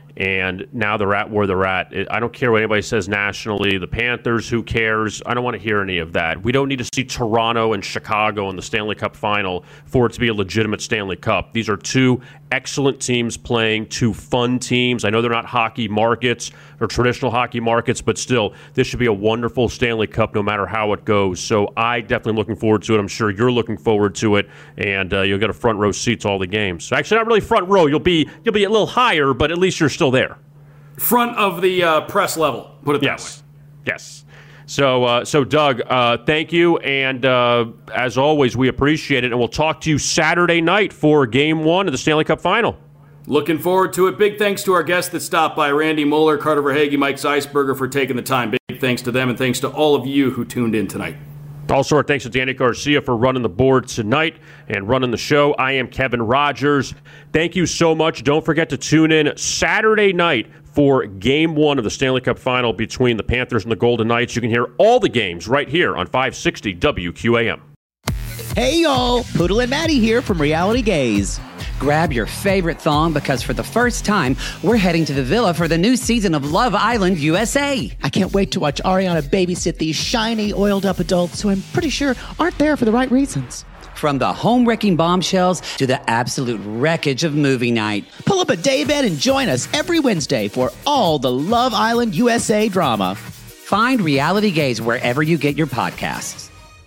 And now they're at where they're at. I don't care what anybody says nationally. The Panthers, who cares? I don't want to hear any of that. We don't need to see Toronto and Chicago in the Stanley Cup final for it to be a legitimate Stanley Cup. These are two excellent teams playing, two fun teams. I know they're not hockey markets or traditional hockey markets, but still, this should be a wonderful Stanley Cup no matter how it goes. So I definitely am looking forward to it. I'm sure you're looking forward to it, and uh, you'll get a front row seat to all the games. Actually, not really front row. You'll be you'll be a little higher, but at least you're still there. Front of the uh, press level, put it yes. that way. Yes. So, uh, so Doug, uh, thank you, and uh, as always, we appreciate it, and we'll talk to you Saturday night for Game One of the Stanley Cup Final. Looking forward to it. Big thanks to our guests that stopped by, Randy Moeller, Carter Verhaeghe, Mike Zeisberger, for taking the time. Big thanks to them, and thanks to all of you who tuned in tonight. Also, our thanks to Danny Garcia for running the board tonight and running the show. I am Kevin Rogers. Thank you so much. Don't forget to tune in Saturday night for Game One of the Stanley Cup Final between the Panthers and the Golden Knights. You can hear all the games right here on five sixty W Q A M. Hey, y'all. Poodle and Maddie here from Reality Gaze. Grab your favorite thong because for the first time, we're heading to the villa for the new season of Love Island U S A. I can't wait to watch Ariana babysit these shiny, oiled-up adults who I'm pretty sure aren't there for the right reasons. From the home-wrecking bombshells to the absolute wreckage of movie night. Pull up a daybed and join us every Wednesday for all the Love Island U S A drama. Find Reality Gaze wherever you get your podcasts.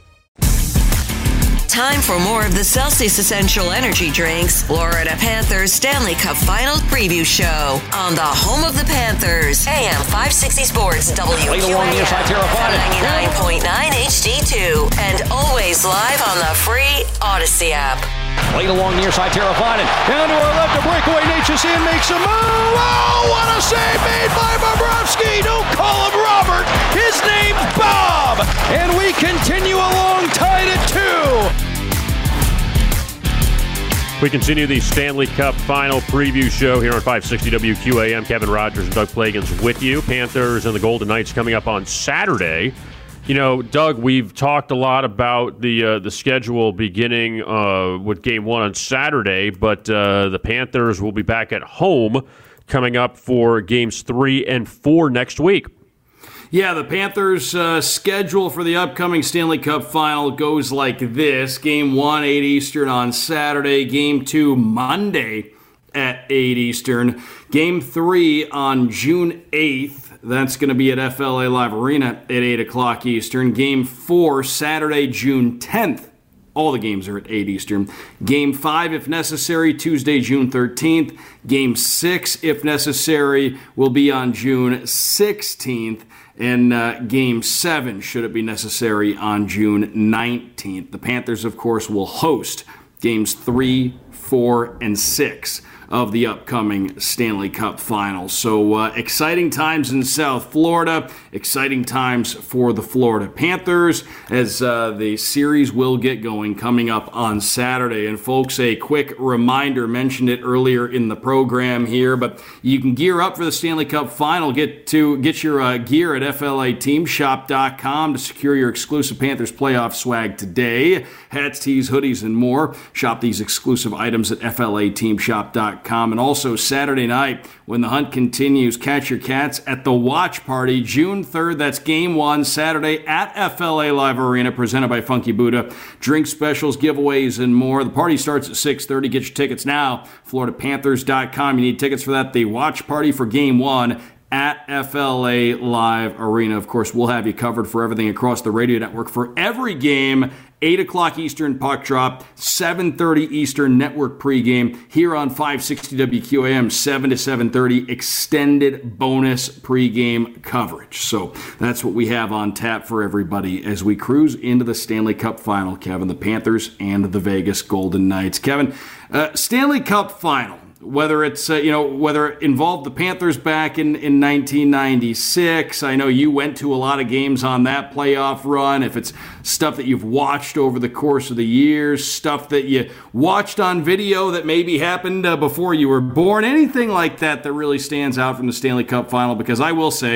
Time for more of the Celsius Essential Energy Drinks Florida Panthers Stanley Cup Final Preview Show on the home of the Panthers, A M five sixty Sports, W Q A M, ninety-nine point nine H D two, and always live on the free Odyssey app. Late along near side, Teravainen. Down to our left, a breakaway. Nature's in makes a move. Oh, what a save made by Bobrovsky. Don't call him Robert. His name's Bob. And we continue along tied at two. We continue the Stanley Cup Final Preview Show here on five sixty W Q A M. Kevin Rogers and Doug Plagans with you. Panthers and the Golden Knights coming up on Saturday. You know, Doug, we've talked a lot about the uh, the schedule beginning uh, with Game One on Saturday, but uh, the Panthers will be back at home coming up for Games Three and Four next week. Yeah, the Panthers' uh, schedule for the upcoming Stanley Cup Final goes like this. Game one, eight Eastern on Saturday. Game two, Monday at eight Eastern. Game three on June eighth. That's going to be at F L A Live Arena at eight o'clock Eastern. Game four, Saturday, June tenth. All the games are at eight Eastern. Game five, if necessary, Tuesday, June thirteenth. Game six, if necessary, will be on June sixteenth. And uh, Game seven, should it be necessary, on June nineteenth. The Panthers, of course, will host Games three, four, and six of the upcoming Stanley Cup Final. So uh, exciting times in South Florida, exciting times for the Florida Panthers as uh, the series will get going coming up on Saturday. And folks, a quick reminder, mentioned it earlier in the program here, but you can gear up for the Stanley Cup Final. Get to get your uh, gear at F L A team shop dot com to secure your exclusive Panthers playoff swag today. Hats, tees, hoodies, and more. Shop these exclusive items at F L A team shop dot com. And also Saturday night, when the hunt continues, catch your cats at the Watch Party, June third. That's Game one, Saturday at F L A Live Arena, presented by Funky Buddha. Drink specials, giveaways, and more. The party starts at six thirty. Get your tickets now, Florida Panthers dot com. You need tickets for that. The Watch Party for Game one at F L A Live Arena. Of course, we'll have you covered for everything across the radio network for every game. eight o'clock Eastern puck drop, seven thirty Eastern network pregame here on five sixty W Q A M, seven to seven thirty extended bonus pregame coverage. So that's what we have on tap for everybody as we cruise into the Stanley Cup Final, Kevin, the Panthers and the Vegas Golden Knights. Kevin, uh, Stanley Cup Final. Whether it's, uh, you know, whether it involved the Panthers back in, in nineteen ninety-six. I know you went to a lot of games on that playoff run. If it's stuff that you've watched over the course of the years, stuff that you watched on video that maybe happened uh, before you were born, anything like that that really stands out from the Stanley Cup Final. Because I will say,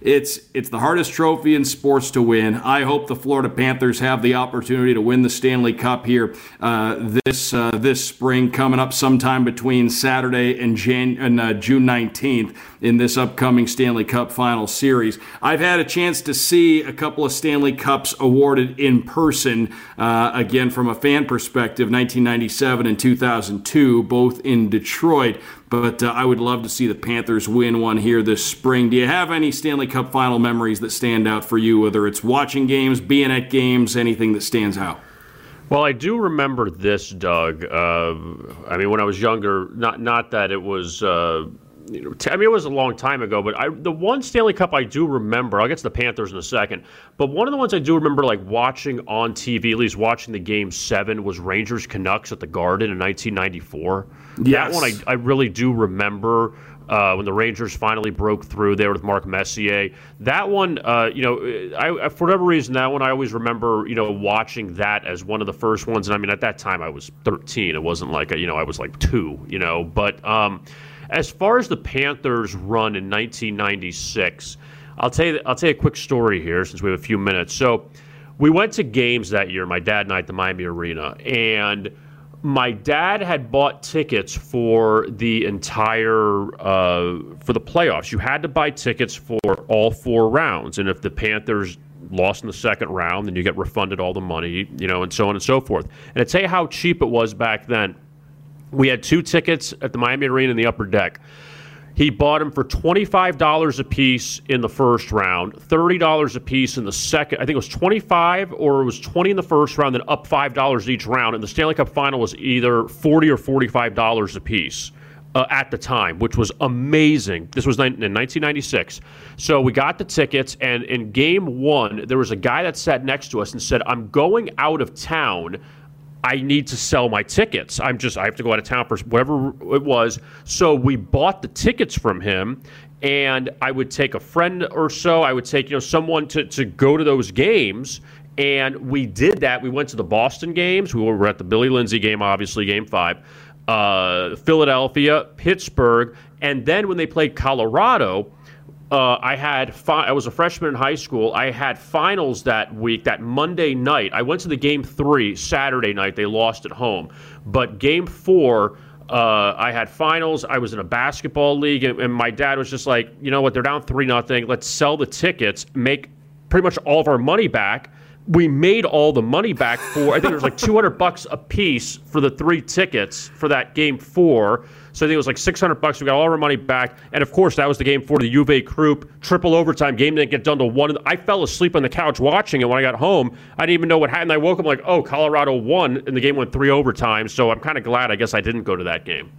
It's it's the hardest trophy in sports to win. I hope the Florida Panthers have the opportunity to win the Stanley Cup here uh, this uh, this spring, coming up sometime between Saturday and, Jan- and uh, June nineteenth in this upcoming Stanley Cup Final Series. I've had a chance to see a couple of Stanley Cups awarded in person, uh, again from a fan perspective, nineteen ninety-seven and two thousand two, both in Detroit. But uh, I would love to see the Panthers win one here this spring. Do you have any Stanley Cup final memories that stand out for you, whether it's watching games, being at games, anything that stands out? Well, I do remember this, Doug. Uh, I mean, when I was younger, not not that it was, uh, you know, t- I mean, it was a long time ago, but I, the one Stanley Cup I do remember, I'll get to the Panthers in a second, but one of the ones I do remember, like, watching on T V, at least watching the Game seven, was Rangers-Canucks at the Garden in nineteen ninety-four. Yes. That one I, I really do remember. Uh, when the Rangers finally broke through there with Mark Messier. That one, uh, you know, I, I, for whatever reason, that one I always remember, you know, watching that as one of the first ones. And I mean, at that time I was thirteen. It wasn't like, a, you know, I was like two, you know. But um, as far as the Panthers run in nineteen ninety-six, I'll tell you, I'll tell you a quick story here since we have a few minutes. So we went to games that year, my dad and I, at the Miami Arena, and my dad had bought tickets for the entire, uh, for the playoffs. You had to buy tickets for all four rounds. And if the Panthers lost in the second round, then you get refunded all the money, you know, and so on and so forth. And to tell you how cheap it was back then, we had two tickets at the Miami Arena in the upper deck. He bought them for twenty-five dollars a piece in the first round, thirty dollars a piece in the second. I think it was twenty-five dollars or it was twenty dollars in the first round, then up five dollars each round. And the Stanley Cup Final was either forty dollars or forty-five dollars a piece uh, at the time, which was amazing. This was in nineteen ninety-six. So we got the tickets, and in game one, there was a guy that sat next to us and said, "I'm going out of town. I need to sell my tickets. I'm just, I have to go out of town for whatever it was." So we bought the tickets from him, and I would take a friend or so. I would take, you know, someone to, to go to those games. And we did that. We went to the Boston games. We were at the Billy Lindsay game, obviously, game five, uh, Philadelphia, Pittsburgh. And then when they played Colorado, Uh, I had fi- I was a freshman in high school. I had finals that week, that Monday night. I went to the game three Saturday night. They lost at home. But game four, uh, I had finals. I was in a basketball league, and, and my dad was just like, you know what, they're down three nothing. Let's sell the tickets, make pretty much all of our money back. We made all the money back for, I think it was like two hundred bucks a piece for the three tickets for that game four. So I think it was like six hundred bucks. We got all our money back. And of course, that was the game for the U V A Croup. Triple overtime. Game didn't get done till one. I fell asleep on the couch watching it when I got home. I didn't even know what happened. I woke up like, oh, Colorado won, and the game went three overtime. So I'm kind of glad, I guess, I didn't go to that game.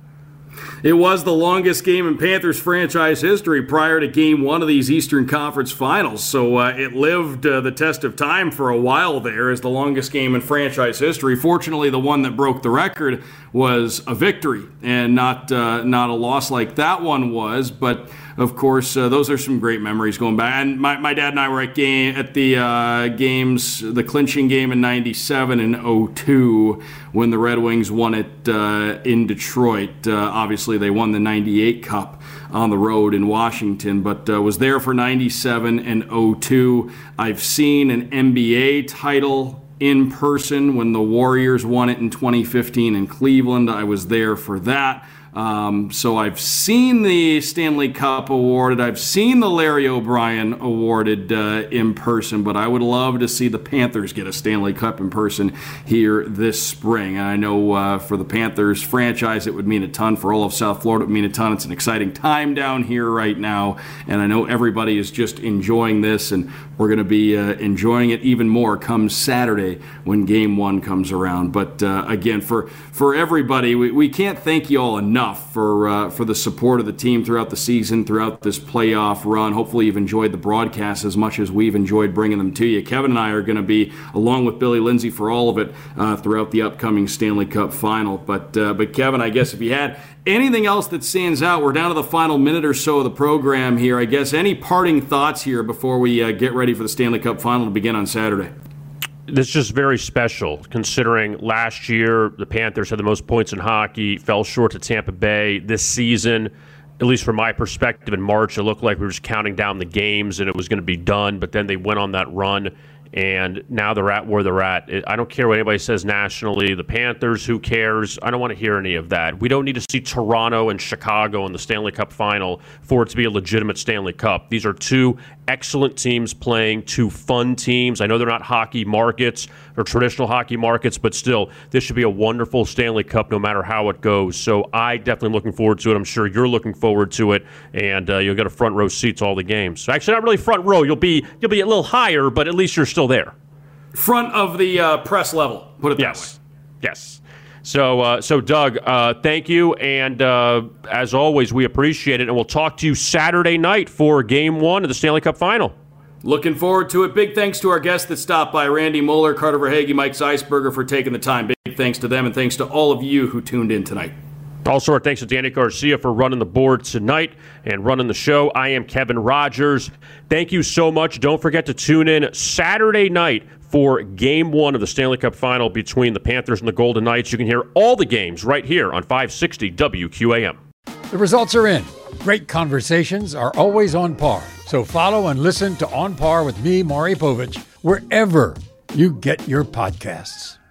It was the longest game in Panthers franchise history prior to game one of these Eastern Conference Finals. So uh, it lived uh, the test of time for a while there as the longest game in franchise history. Fortunately, the one that broke the record was a victory and not uh, not a loss like that one was. But of course, uh, those are some great memories going back. And my, my dad and I were at game at the uh, games, the clinching game in ninety-seven and oh two when the Red Wings won it uh, in Detroit. Uh, obviously, they won the ninety-eight Cup on the road in Washington, but uh, was there for ninety-seven and oh two. I've seen an N B A title in person when the Warriors won it in twenty fifteen in Cleveland. I was there for that. Um, so I've seen the Stanley Cup awarded. I've seen the Larry O'Brien awarded uh, in person, but I would love to see the Panthers get a Stanley Cup in person here this spring. And I know uh, for the Panthers franchise, it would mean a ton. For all of South Florida, it would mean a ton. It's an exciting time down here right now, and I know everybody is just enjoying this, and we're going to be uh, enjoying it even more come Saturday when Game One comes around. But uh, again, for for everybody, we, we can't thank you all enough for uh, for the support of the team throughout the season, throughout this playoff run. Hopefully you've enjoyed the broadcasts as much as we've enjoyed bringing them to you. Kevin and I are going to be, along with Billy Lindsay, for all of it uh, throughout the upcoming Stanley Cup Final. But, uh, but Kevin, I guess if you had anything else that stands out, we're down to the final minute or so of the program here. I guess any parting thoughts here before we uh, get ready for the Stanley Cup Final to begin on Saturday? This is just very special, considering last year the Panthers had the most points in hockey, fell short to Tampa Bay. This season, at least from my perspective, in March, it looked like we were just counting down the games and it was going to be done. But then they went on that run, and now they're at where they're at. I don't care what anybody says nationally. The Panthers, who cares? I don't want to hear any of that. We don't need to see Toronto and Chicago in the Stanley Cup final for it to be a legitimate Stanley Cup. These are two excellent teams playing, two fun teams. I know they're not hockey markets or traditional hockey markets, but still, this should be a wonderful Stanley Cup no matter how it goes. So I definitely am looking forward to it. I'm sure you're looking forward to it, and uh, you'll get a front row seat to all the games. Actually, not really front row. You'll be you'll be a little higher, but at least you're still there. Front of the uh, press level, put it that yes. way. Yes. So, uh, so Doug, uh, thank you, and uh, as always, we appreciate it, and we'll talk to you Saturday night for Game One of the Stanley Cup Final. Looking forward to it. Big thanks to our guests that stopped by, Randy Moeller, Carter Verhaeghe, Mike Zeisberger, for taking the time. Big thanks to them, and thanks to all of you who tuned in tonight. Also, our thanks to Danny Garcia for running the board tonight and running the show. I am Kevin Rogers. Thank you so much. Don't forget to tune in Saturday night for Game One of the Stanley Cup Final between the Panthers and the Golden Knights. You can hear all the games right here on five sixty W Q A M. The results are in. Great conversations are always on par. So follow and listen to On Par with me, Maury Povich, wherever you get your podcasts.